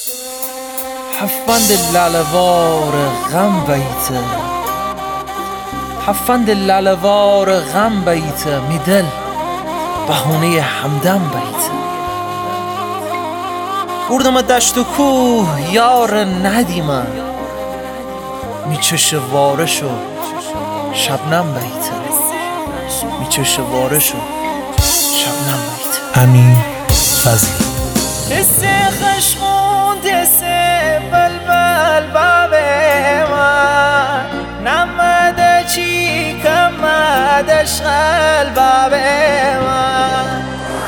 حفند لالوار غم بیته، حفند لالوار غم بیته، می دل بهونه همدم بیته. بردم دشت و کوه یار ندیمم، می چش وارش و شبنم بیته، می چش وارش و شبنم بیته. امین فضلی دست خشمون دست بلبل باب من، نمده چی کمده شغل باب من.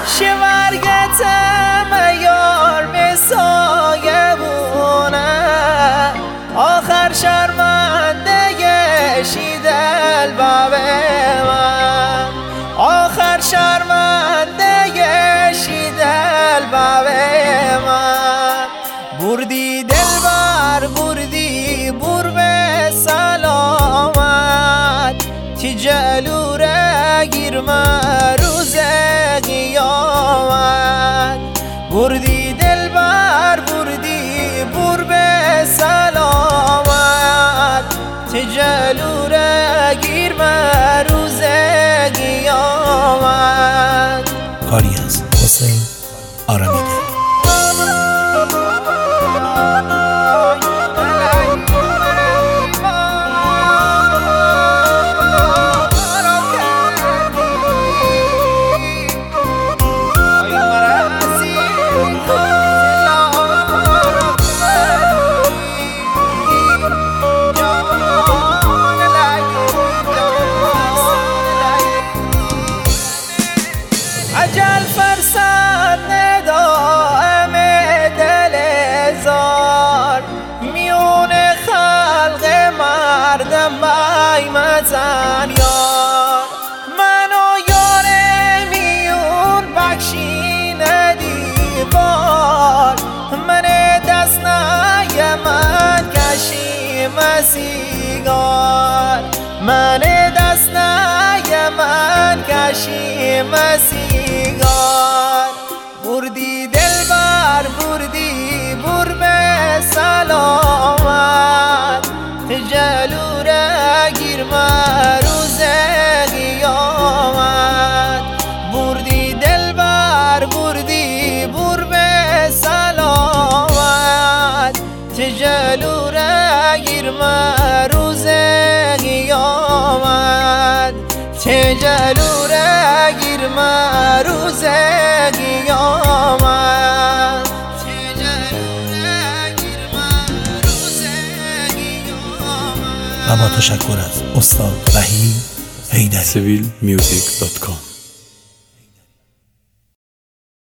شورگتم یار مسایه بونه، آخر شرمنده شیدل باب من، آخر شرمنده شیدل باب من. بردی دلبر بردی بر به سلامت، تی جلوره گیرمه روز قیامت. بردی دلبر بردی بر به سلامت، تی جلوره گیرمه روز قیامت. کاری از حسین آرامیده. عجل فرسد ندائم دل زار، میون خلق مردم بایمتن یار. منو یار میون بخشی ندیوار، من دست نای من کشیم سیگار، من دست نای من کشیم سیگار. بردی دلبر بردی بر به سلامت، تجلوره گیرمه روز قیامت. بردی دلبر بردی بر به سلامت، تجلوره گیرمه روز قیامت. تجلوره گیرمه روز قیامت، تجلوره گیرمه روز قیامت. و با تشکر از استاد وحید حیدری. civilmusic.com